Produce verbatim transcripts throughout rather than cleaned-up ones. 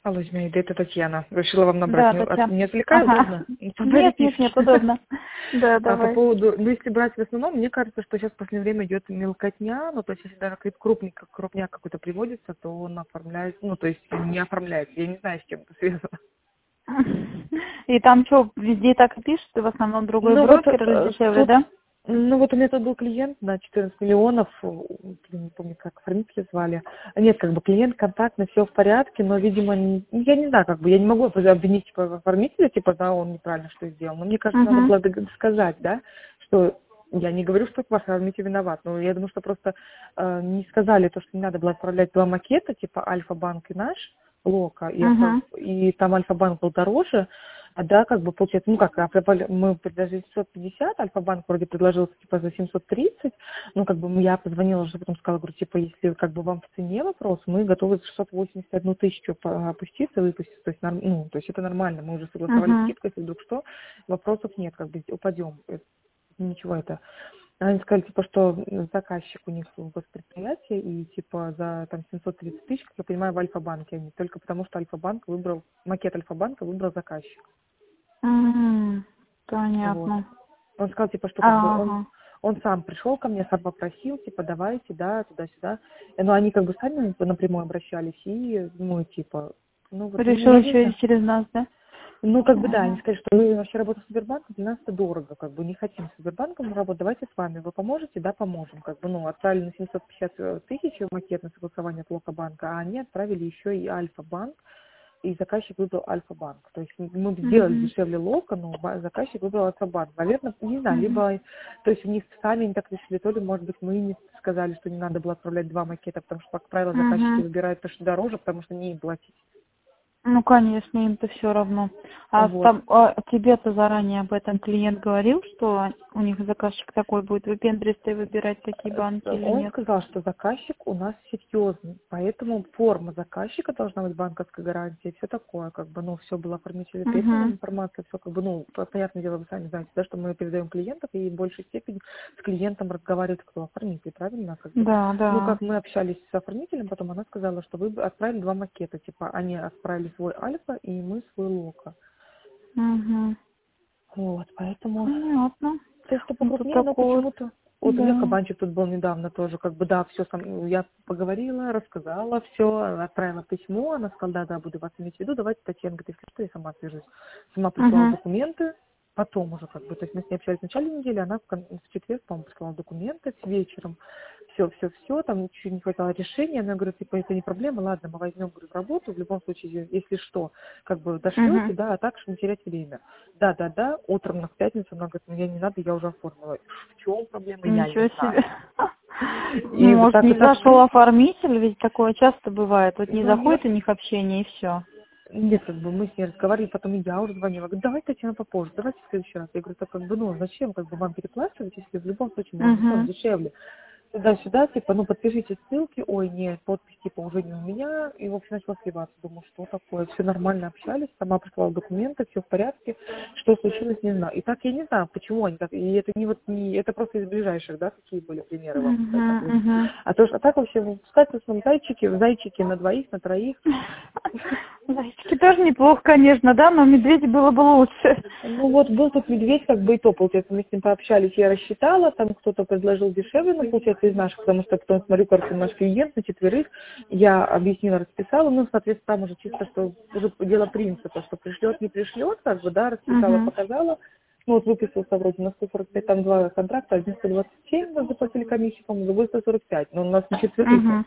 Алло, Змеида, это Татьяна. Решила вам набрать. Да, Не, от- Татьяна. не отвлекаю, Ага. удобно? Нет, нет, нет, удобно. Да, А по давай. поводу, ну, если брать в основном, мне кажется, что сейчас в последнее время идет мелкотня, ну, то есть, если даже какой-то крупный, как крупняк какой-то приводится, то он оформляет, ну, то есть, не оформляется. Я не знаю, с чем это связано. И там что, везде так и пишут, в основном другой Ну, вот брокер э, или дешевле, тут, да? ну, вот у меня тут был клиент на четырнадцать миллионов, э, блин, не помню, как оформители звали. А Нет, как бы клиент контактный, все в порядке, но, видимо, не- ну, я не знаю, как бы, я не могу обвинить типа, оформителя, типа, да, он неправильно что сделал. Но мне кажется, надо Угу. было дог- сказать, да, что я не говорю, что ваш оформитель виноват, но я думаю, что просто э, не сказали то, что не надо было отправлять два макета, типа Альфа-банк и наш, Лока, и, авто- Угу. и там Альфа-банк был дороже, а да, как бы получается, ну как, Альфа- мы предложили семьсот пятьдесят, Альфа-банк вроде предложил типа за семьсот тридцать, ну как бы я позвонила уже, потом сказала, говорю, типа, если как бы вам в цене вопрос, мы готовы за шестьсот восемьдесят одну тысячу по- опуститься, выпустить, то есть, норм- ну, то есть это нормально, мы уже согласовали Угу. скидку, если вдруг что, вопросов нет, как бы упадем, Это ничего это. Они сказали, типа, что заказчик у них в госпредприятии, и, типа, за там семьсот тридцать тысяч, как я понимаю, в Альфа-банке они, только потому что Альфа-банк выбрал, макет Альфа-банка выбрал заказчик. М, Вот. Понятно. Он сказал, типа, что как бы он, Ага. он сам пришел ко мне, сам попросил, типа, давайте, да, туда-сюда. И, ну, они как бы сами напрямую обращались, и, ну, типа, ну, вот, ну, Решил я не еще знаю. и через нас, да? Ну, как бы, да, они Угу. сказали, что мы вообще работаем с Сбербанком, для нас это дорого, как бы, не хотим с Сбербанком работать, давайте с вами, вы поможете, да, поможем, как бы, ну, отправили на семьсот пятьдесят тысяч макет на согласование от Лока-банка, а они отправили еще и Альфа-банк, и заказчик выбрал Альфа-банк. То есть мы бы сделали Угу. дешевле Лока, но ба- заказчик выбрал Альфа-банк. Наверное, не знаю, Угу. либо, то есть у них сами не так решили, то ли, может быть, мы не сказали, что не надо было отправлять два макета, потому что, как правило, заказчики Угу. выбирают то, что дороже, потому что не им платить. Ну, конечно, им-то все равно. А Вот. там, а тебе-то заранее об этом клиент говорил, что у них заказчик такой будет выпендристый выбирать такие банки или Он нет? сказал, что заказчик у нас серьезный, поэтому форма заказчика должна быть банковской гарантии, все такое, как бы, ну, все было оформителю передана Угу. информация, все как бы, ну, по- понятное дело, вы сами знаете, да, что мы передаем клиентов, и в большей степени с клиентом разговаривает кто? Оформитель, правильно? Как бы, Да, ну, да. как мы общались с оформителем, потом она сказала, что вы бы отправили два макета, типа, они отправили свой Альфа, и мы свой Лока. Угу. Вот, поэтому... Понятно. То есть, что Ну, тут покрупнее, но такого, почему-то... Вот у меня да. кабанчик тут был недавно тоже, как бы, да, все, я поговорила, рассказала все, отправила письмо, она сказала, да, да, буду вас иметь в виду, давайте, Татьяна, говорит, если что, я сама свяжусь. Сама прислала Угу. документы, потом уже, как бы, то есть мы с ней общались в начале недели, она в, кон- в четверг, по-моему, прислала документы с вечером, все, все, все, там чуть не хватало решения, она говорит, типа, это не проблема, ладно, мы возьмем, говорю, в работу, в любом случае, если что, как бы, дошлете, Угу. да, а так, чтобы не терять время. Да, да, да, утром на в пятницу она говорит, ну, я не надо, я уже оформила. В чем проблема, я не Ничего знаю. себе. И вот Может, так не вот зашел сошлись. оформитель, ведь такое часто бывает. Вот не Ну, нет, заходит у них общение и все. нет, как бы мы с ней разговаривали, потом и я уже звонила. Говорю, давай, Татьяна, попозже, давайте в следующий раз. Я говорю, так как бы, ну, зачем как бы вам переплачивать, если в любом случае мы вам сделаем Угу. дешевле. Туда-сюда, типа, ну, подпишите ссылки, ой, нет, подпись, типа, уже не у меня, и, в общем, начала сливаться. Думаю, что такое, все нормально общались, сама прислала документы, все в порядке, что случилось, не знаю. И так я не знаю, почему они так, и это не вот, не, это просто из ближайших, да, какие были примеры вам сказать, так, Угу. Угу. а то, ж- а так вообще, в статусном зайчике, зайчики на двоих, на троих. Зайчики тоже неплохо, конечно, да, но медведи было бы лучше. Ну вот был тут медведь, как бы и то, получается, мы с ним пообщались, я рассчитала, там кто-то предложил дешевле, ну, получается, из наших, потому что потом смотрю, как наш клиент на четверых, я объяснила, расписала, ну, соответственно, там уже чисто, что уже дело принципа, что пришлет, не пришлет, как бы, да, расписала, Угу. показала, ну, вот выписался вроде на сто сорок пять, там два контракта, один сто двадцать семь, мы заплатили комиссию, по-моему, другой сто сорок пять, но у нас на четверых. Угу.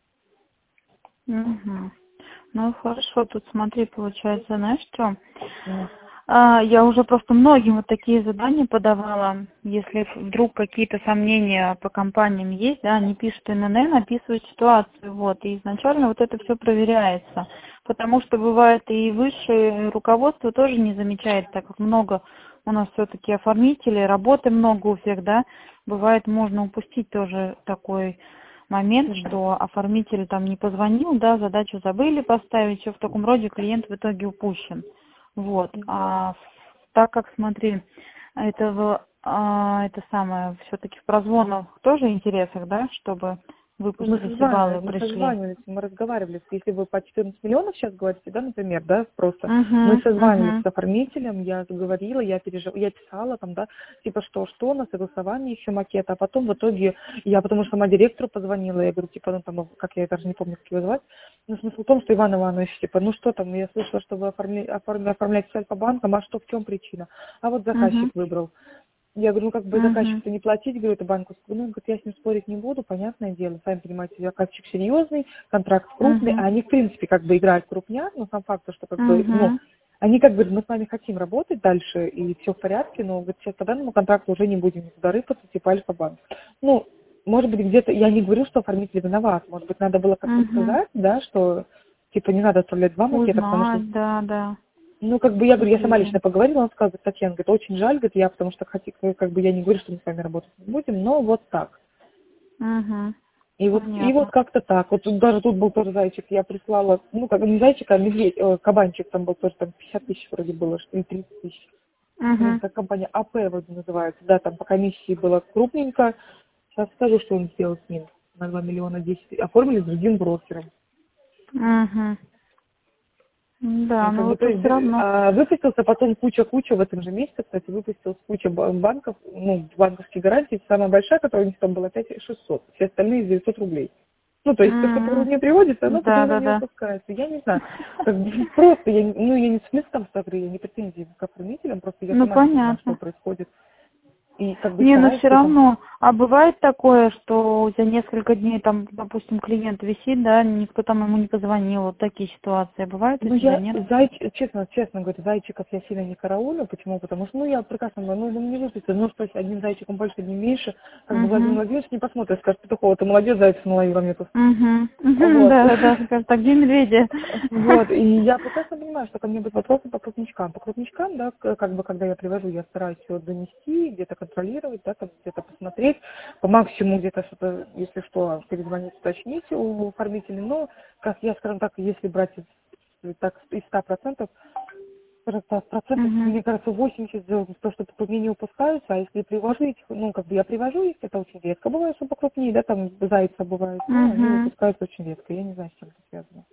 Угу. Ну хорошо, тут смотри, получается, знаешь что? Ну, А, я уже просто многим вот такие задания подавала. Если вдруг какие-то сомнения по компаниям есть, да, они пишут эн эн эн, описывают ситуацию, вот, и изначально вот это все проверяется. Потому что бывает и высшее руководство тоже не замечает, так как много у нас все-таки оформителей, работы много у всех, да, бывает можно упустить тоже такой момент, что оформитель там не позвонил, да, задачу забыли поставить, все в таком роде, клиент в итоге упущен. Вот. А так как, смотри, это, в, а, это самое, все-таки в прозвонах тоже интересах, да, чтобы Мы выпустили, все баллы созванивались, мы пришли. созванивались, мы разговаривали. Если вы по четырнадцать миллионов сейчас говорите, да, например, да, просто, мы Угу, созванивались угу, с оформителем, я говорила, я пережив... я писала там, да, типа что, что, на согласование еще макета, а потом в итоге я потому что сама директору позвонила, я говорю, типа, ну там, как я даже не помню, как его звать, но смысл в том, что Иван Иванович, типа, ну что там, я слышала, что вы оформля... оформля... оформляете с Альфа-банком, а что, в чем причина? А вот заказчик угу, выбрал. Я говорю, ну как бы угу, заказчику-то не платить, говорю, это банковскую. Ну, он говорит, я с ним спорить не буду, понятное дело. Сами понимаете, заказчик серьезный, контракт крупный, а угу, они, в принципе, как бы играют крупняк, но сам факт, что как бы, ну, угу. они как бы, мы с вами хотим работать дальше, и все в порядке, но говорит, сейчас по данному контракту уже не будем никуда рыпаться, типа Альфа-банк. Ну, может быть, где-то, я не говорю, что оформитель виноват, может быть, надо было как-то Угу. сказать, да, что, типа, не надо оставлять два макета, потому что Узнать, да, да. ну, как бы я говорю, я сама Блин. лично поговорила, он сказал, говорит, Татьяна, говорит, очень жаль, говорит, я потому что хотите, как бы я не говорю, что мы с вами работать не будем, но вот так. Угу. И вот, и вот Понятно. как-то так. Вот тут даже тут был тоже зайчик, я прислала, ну, как не зайчик, а медведь, э, кабанчик, там был тоже там пятьдесят тысяч вроде было, что ли, тридцать тысяч. Блин, Угу. как компания АП вроде называется, да, там по комиссии было крупненько. Сейчас скажу, что он сделал с ним. На два миллиона десять. Оформили с другим брокером. Угу. Да, И как ну бы, вот то тут есть, все равно. а, выпустился потом куча-куча в этом же месяце, кстати, выпустилась куча ба- банков, ну, банковских гарантий. Самая большая, которая у них там была, пять тысяч шестьсот, все остальные девятьсот рублей. Ну, то есть, то, что по М. не приводится, оно Да, почему-то да, не да. выпускается. Я не знаю, как бы, просто, я, не- ну, я не в смысле там смотрю, я не претензии к оформителям, просто я Ну сама не понимаю, что понятно. происходит. И как бы Не, но стараюсь все при этом. равно. А бывает такое, что у тебя несколько дней там, допустим, клиент висит, да, никто там ему не позвонил, вот такие ситуации бывают у Ну, тебя, я, нет? зайч... честно, честно говорю, зайчиков я сильно не караулю. Почему? Потому что, ну, я прекрасно говорю, ну, ну, не выпустил, ну, что, одним зайчиком больше, одним меньше. Как бы Владимир Угу. Владимирович не посмотрит, скажет, ты такого, ты молодец, зайцев наловила мне тут. Угу. Угу. Вот. Да, да, да, скажем так, где медведи? Вот, и я прекрасно понимаю, что ко мне будут вопросы по крупничкам. По крупничкам, да, к- как бы, когда я привожу, я стараюсь все донести, где-то контролировать, да, там, где-то посмотреть, по максимуму где-то что-то, если что, перезвонить, уточнить у оформителей. Но, как я, скажем так, если брать из, так, из ста процентов, скажем так, процентов, Угу. мне кажется, восемьдесят сделано то, что по мне не упускаются, а если привожу их, ну, как бы я привожу их, это очень редко. Бывает, что покрупнее, да, там зайца бывает, но они Угу. выпускаются очень редко. Я не знаю, с чем это связано.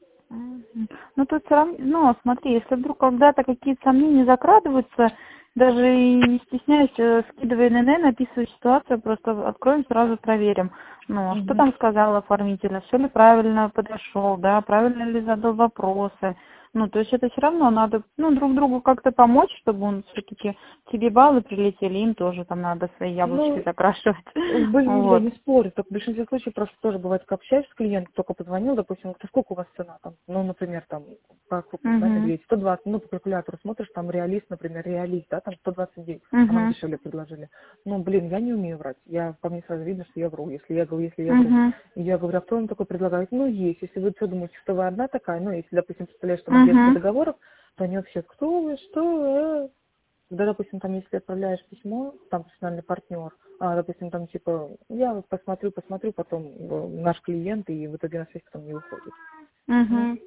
Мгм. Ну, тут все равно, ну, смотри, если вдруг когда-то какие-то сомнения закрадываются, даже и не стесняйся, скидывай эн эн эн, описывай ситуацию, просто откроем, сразу проверим. Ну, а что Мгм. там сказал оформитель, все ли правильно подошел, да, правильно ли задал вопросы. Ну, то есть это все равно надо, ну, друг другу как-то помочь, чтобы он все-таки тебе баллы прилетели, им тоже там надо свои яблочки Ну, закрашивать. блин, я Вот. не спорю, только в большинстве случаев просто тоже бывает, как общаюсь с клиентом, только позвонил, допустим, говорит, а сколько у вас цена там, ну, например, там, по крупным, да, Угу. медведь, сто двадцать, ну, по калькулятору смотришь, там, реалист, например, реалист, да, там, сто двадцать девять, а нам Угу. дешевле предложили. Ну, блин, я не умею врать, я, по мне сразу видно, что я вру, если я говорю, если я вру. Угу. И я говорю, а кто вам такой предлагает? Ну, есть, если вы что думаете, что вы одна такая, ну, если, допустим, представляешь, что там агентство Угу. договоров, то они вообще, кто вы, что вы, э?» Когда, допустим, там, если отправляешь письмо, там профессиональный партнер, а, допустим, там, типа, я вот посмотрю, посмотрю, потом э, наш клиент, и в итоге на связь потом не выходит. Ну, Угу.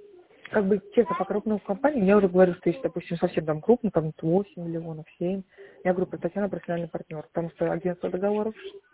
как бы, честно, по крупным компаниям, я уже говорю, что если, допустим, совсем там крупно, там восемь миллионов, семь, я говорю, Татьяна профессиональный партнер, потому что агентство договоров,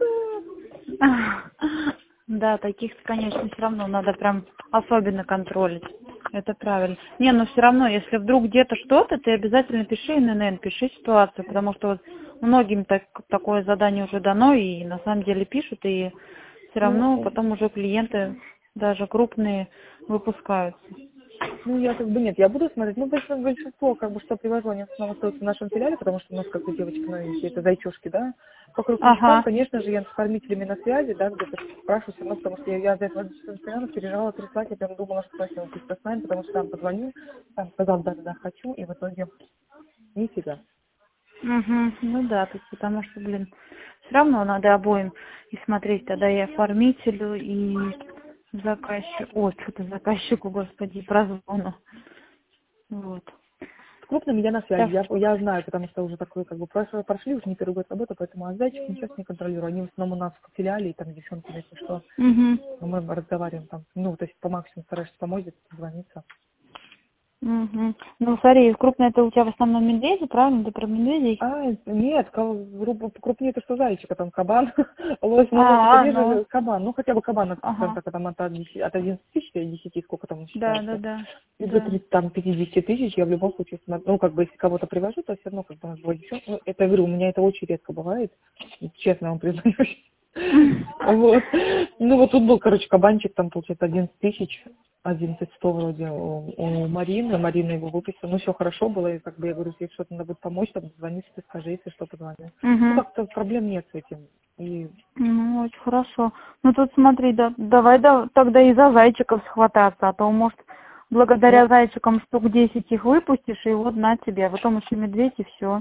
Да, таких, конечно, все равно надо прям особенно контролить. Это правильно. Не, но все равно, если вдруг где-то что-то, ты обязательно пиши эн эн эн, пиши ситуацию, потому что вот многим так, такое задание уже дано, и на самом деле пишут, и все равно ну, потом уже клиенты, даже крупные, выпускаются. Ну, я как бы нет, я буду смотреть. Ну, большинство, большинство как бы, что привожу, они в основном остаются в нашем филиале, потому что у нас как бы девочки новенькие, это зайчушки, да. По крупничкам, Ага. конечно же, я с оформителями на связи, да, где-то спрашиваю все равно, потому что я, я за это постоянно переживала, тряслась, я прям думала, что точно выпустят с нами, потому что там позвонил, там сказал, да, да, да, хочу, и в итоге нифига. Угу. Ну да, тут потому что, блин, все равно надо обоим и смотреть тогда и оформителю, и заказчику, ой, что-то заказчику, господи, прозвону. Вот. С крупными я на связи, Так я, что, я знаю, потому что уже такое, как бы, прошли, прошли уже не первый год работы, поэтому а зайчик сейчас не контролирую, они в основном у нас в филиале, и там девчонки, если что, угу. мы разговариваем там, ну, то есть по максимуму стараешься помочь, позвониться. Угу. Ну, смотри, крупные это у тебя в основном медведи, правильно? Ты про медведей? А, нет, ка- крупнее это что зайчика, там кабан, лось, ну лось это А, а, ну, реже кабан, ну хотя бы кабан, скажем ага. так, там от, одиннадцати от одиннадцати тысяч до десяти, сколько там Да, да, считается, да, и до да. тридцати, там, пятидесяти тысяч я в любом случае смотрю, ну как бы если кого-то привожу, то все равно как бы надо еще, ну это, я говорю, у меня это очень редко бывает, честно вам признаюсь. Вот. Ну вот тут был, короче, кабанчик, там получается одиннадцать тысяч, одиннадцать сто вроде у, у Марины, Марина его выписала, ну все хорошо было, и как бы я говорю, если что-то надо будет помочь, там звони, ты скажи, если что, позвони. Ну Угу. как-то проблем нет с этим. И Ну, очень хорошо. Ну, тут смотри, да, давай да, тогда и за зайчиков схвататься, а то, может, благодаря ну, зайчикам штук десять их выпустишь, и вот на тебе, а потом еще медведь, и все.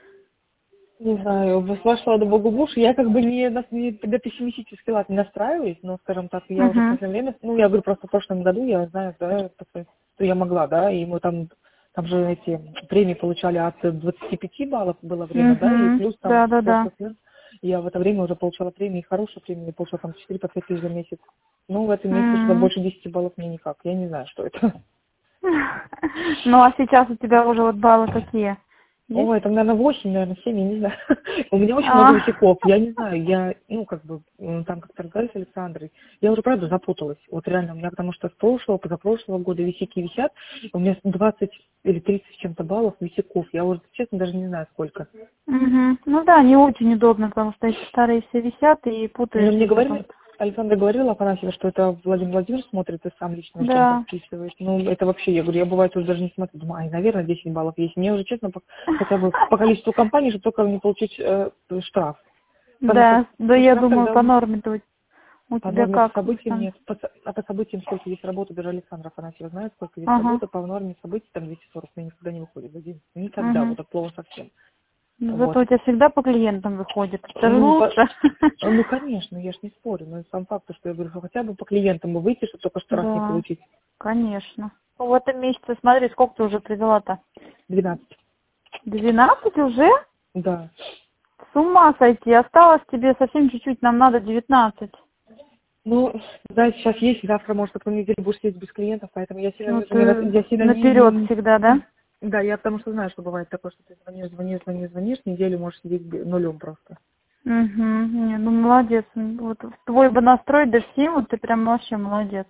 не знаю, ваш, слава богу, муж, я как бы не, на- не до пессимистический лад не настраиваюсь, но, скажем так, я уже в Угу. последнее время, ну, я говорю, просто в прошлом году, я знаю, да, что я могла, да, и мы там, там же эти премии получали от двадцати пяти баллов было время, да, и Угу. плюс там Да, да, да. просто слез. Я в это время уже получала премии, хорошие премии, я получала там четыре по пять тысяч за месяц. Ну, в этом месяце что-то М. больше десяти баллов мне никак, я не знаю, что это. Ну, а сейчас у тебя уже вот баллы какие? Есть? Ой, там, наверное, восемь, наверное, семь, я не знаю. У меня очень много А. висяков. Я не знаю, я, ну, как бы, м, там как-то разговаривали с Александрой. Я уже, правда, запуталась. Вот реально, у меня потому что с прошлого, позапрошлого года висяки висят. У меня двадцать или тридцать с чем-то баллов висяков. Я уже, честно, даже не знаю, сколько. Угу. Ну да, не очень удобно, потому что эти старые все висят и Но путаешься мне потом. говорили, Александра говорила, Афанасьева, что это Владимир Владимирович смотрит и сам лично кем-то Да. списывает. Ну, это вообще, я говорю, я бывает уже даже не смотрю. Думаю, ай, наверное, десять баллов есть. Мне уже, честно, по- хотя бы по количеству компаний, чтобы только не получить э, штраф. Потому что Да, да, ну, я штраф думаю, тогда по у норме то у по тебя норме по как? событиям Там? нет. По, со- а по событиям сколько есть работы, даже Александра Афанасьева знает, сколько есть Ага. работы. По норме событий там двести сорок, мне никогда не выходит за день. Никогда, Угу. вот от слова совсем. Ну, Вот. зато у тебя всегда по клиентам выходит. Это же Ну, по- лучше. ну, конечно, я ж не спорю, но сам факт, что я говорю, что хотя бы по клиентам бы выйти, чтобы только штраф не Да, получить. конечно. Ну, в этом месяце, смотри, сколько ты уже привела-то? двенадцать. Двенадцать уже? Да. С ума сойти. Осталось тебе совсем чуть-чуть, нам надо девятнадцать. Ну, да, сейчас есть, завтра, может, потом неделю будешь сидеть без клиентов, поэтому я сильно, Ну, не, раз- ты я сильно не, наперед не- всегда, да? Да, я потому что знаю, что бывает такое, что ты звонишь, звонишь, звонишь, звонишь, неделю можешь сидеть бе- нулем просто. Угу. Не, ну, молодец. Вот твой бы настрой, да всем, вот ты прям вообще молодец.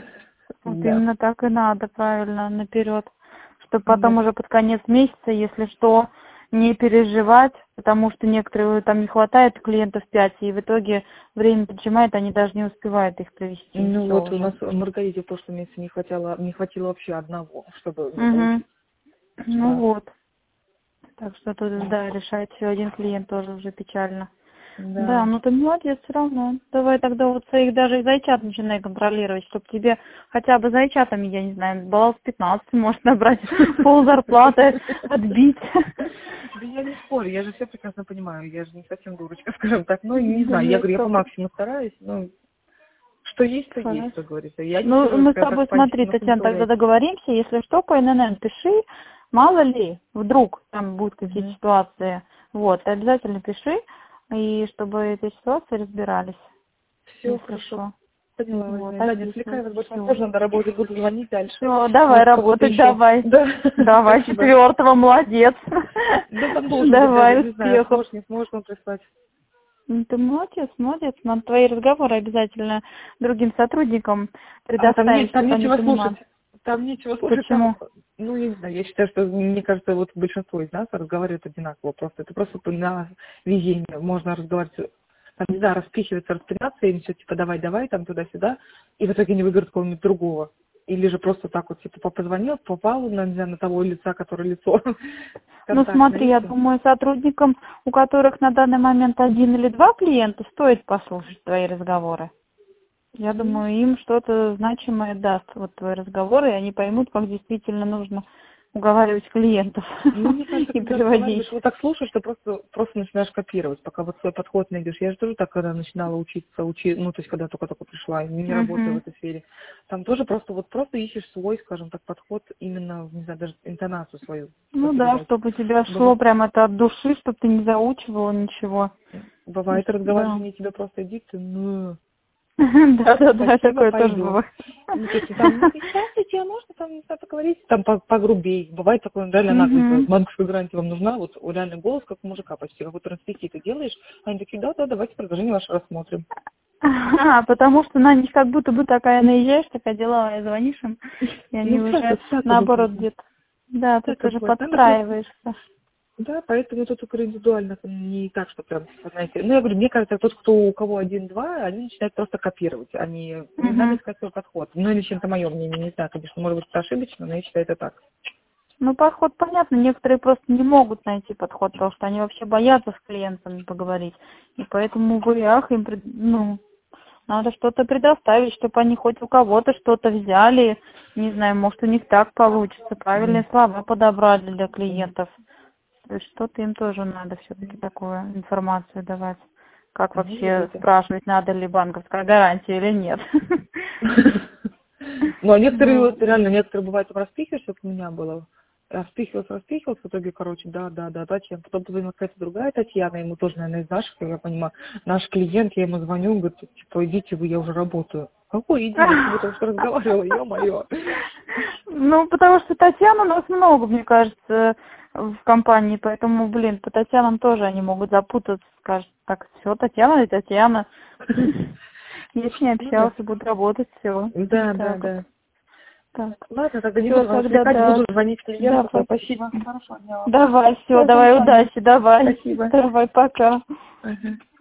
Вот Да. именно так и надо, правильно, наперед. Чтобы Да. потом уже под конец месяца, если что, не переживать, потому что некоторые там не хватает клиентов пять, и в итоге время поджимает, они даже не успевают их провести. Ну Все вот у уже. нас Маргарите в прошлом месяце не хватило, не хватило вообще одного, чтобы ну, Угу. получить Ну штраф. вот. Так что тут, да, решает все один клиент тоже уже печально. Да, Да. ну ты молодец все равно. Давай тогда вот своих даже и зайчат начинай контролировать, чтобы тебе хотя бы зайчатами, я не знаю, баллов пятнадцать может набрать, пол зарплаты отбить. Да я не спорю, я же все прекрасно понимаю, я же не совсем дурочка, скажем так. Ну, не Да знаю, я нет, говорю, я по как бы максимуму стараюсь, но что есть, то есть, хорошо. как говорится. Я не Ну, сижу, мы с скажем так, тобой, в панчике смотри, на Татьяна, тогда туалете. договоримся, если что, по эн эн эн пиши, мало ли, вдруг там будут какие-то Угу. ситуации, вот, ты обязательно пиши, и чтобы эти ситуации разбирались, Все если хорошо. что. Поняла, Вот, Владимир. Да, не отвлекай описывай. вас больше, Все. возможно, надо работать, буду звонить дальше. Все, давай Может, кого-то работать, еще. давай. Да, Давай, спасибо. четвертого, молодец. Да, там должен быть даже, Давай, не знаю, успехов. сможешь, не сможешь он прислать. Ну, ты молодец, молодец. Надо твои разговоры обязательно другим сотрудникам А там, не, предоставить, там чтобы они нечего слушать. понимали. Там нечего слушать, там, Почему? ну, я не знаю, я считаю, что, мне кажется, вот большинство из нас разговаривают одинаково просто. Это просто на везение. Можно разговаривать, там, не знаю, распихиваться, распинаться, и все, типа, давай-давай, там, туда-сюда, и в итоге не выберут кого-нибудь другого. Или же просто так вот, типа, позвонил, попал, на, не знаю, на того лица, которое лицо. Ну, Контактное, смотри, и я все. думаю, сотрудникам, у которых на данный момент один или два клиента, стоит послушать твои разговоры. Я думаю, им что-то значимое даст вот твои разговоры, и они поймут, как действительно нужно уговаривать клиентов Ну, мне кажется, и когда приводить. разговариваешь, вот так слушаешь, ты просто, просто начинаешь копировать, пока вот свой подход найдешь. Я же тоже так, когда начинала учиться, учи, ну, то есть, когда только-только пришла, и не работаю в Мгм. этой сфере, там тоже просто, вот просто ищешь свой, скажем так, подход, именно, не знаю, даже интонацию свою, что Ну да, передать. чтобы у тебя шло Быва- прям это от души, чтобы ты не заучивала ничего. И Бывает с- Да. разговаривание тебе просто иди, ты, ну, Да-да-да, такое тоже пойду. бывает. Ну, то есть, там, ну, здравствуйте, а можно там, не знаю, поговорить? Там по- погрубей. Бывает такое, реально наглый Мгм. голос. Банковская гарантия вам нужна? Вот реально голос, как у мужика почти. Как вот трансвестит ты делаешь. Они такие, да-да, давайте предложение ваше рассмотрим. А, потому что на них как будто бы такая наезжаешь, такая деловая, звонишь им, и они Ну, всяко, уже всяко наоборот бывает. где-то. Да, ты Всяко тоже бывает. Надо просто... подстраиваешься. Да, поэтому тут только индивидуально, там не так, что прям, знаете, ну, я говорю, мне кажется, тот, кто у кого один-два, они начинают просто копировать, они не надо Мгм. искать свой подход. Ну, или чем-то мое мнение, не знаю, конечно, может быть, это ошибочно, но я считаю это так. Ну, подход понятно, некоторые просто не могут найти подход, потому что они вообще боятся с клиентами поговорить. И поэтому вы, ах, им, пред- ну, надо что-то предоставить, чтобы они хоть у кого-то что-то взяли, не знаю, может, у них так получится, правильные слова подобрали для клиентов. То есть что-то им тоже надо все-таки такую информацию давать. Как Ну, вообще видите. спрашивать, надо ли банковская гарантия или нет. Ну, а некоторые, Ну, вот реально, некоторые бывают распихиваешь, как у меня было. Распихивался, распихивался, в итоге, короче, да, да, да, Татьяна. Потом позвонила какая-то другая Татьяна, ему тоже, наверное, из наших, я понимаю, наш клиент, я ему звоню, он говорит, типа, идите вы, я уже работаю. Какой иди, я с тобой только что разговаривала, ё-моё. Ну, потому что Татьяна у нас много, мне кажется, в компании, поэтому, блин, по Татьянам тоже они могут запутаться, скажут, так, все, Татьяна и Татьяна. Я с ней Ну да. общался, буду работать, все. Да, да, Так вот. да. Так. Ладно, тогда не Все, буду вас тогда отвлекать, да. буду звонить клиенту. Давай. Спасибо. Хорошего дня вам. Давай, все, До давай, свидания. удачи, давай. Спасибо. Давай, пока. Ага.